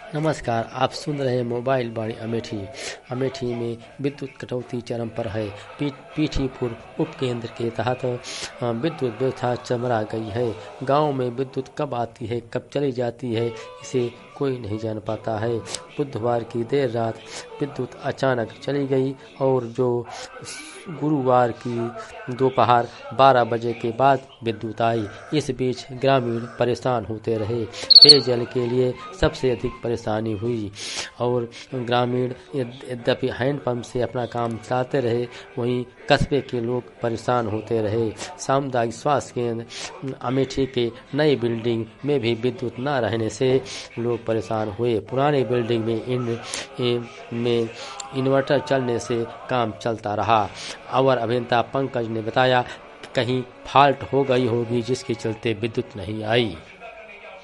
नमस्कार, आप सुन रहे हैं मोबाइल वाणी अमेठी। अमेठी में विद्युत कटौती चरम पर है। पीठीपुर उपकेंद्र के तहत विद्युत व्यवस्था चरमरा गई है। गांव में विद्युत कब आती है, कब चली जाती है, इसे कोई नहीं जान पाता है। बुधवार की देर रात विद्युत अचानक चली गई और जो गुरुवार की दोपहर 12 बजे के बाद विद्युत आई। इस बीच ग्रामीण परेशान होते रहे। पेयजल के लिए सबसे अधिक परेशानी हुई और ग्रामीण यद्यपि हैंडपंप से अपना काम चलाते रहे, वहीं कस्बे के लोग परेशान होते रहे। सामुदायिक स्वास्थ्य केंद्र अमेठी के नई बिल्डिंग में भी विद्युत न रहने से लोग परेशान हुए। पुरानी बिल्डिंग में इन्वर्टर चलने से काम चलता रहा। अवर अभियंता पंकज ने बताया कि कहीं फॉल्ट हो गई होगी जिसके चलते विद्युत नहीं आई।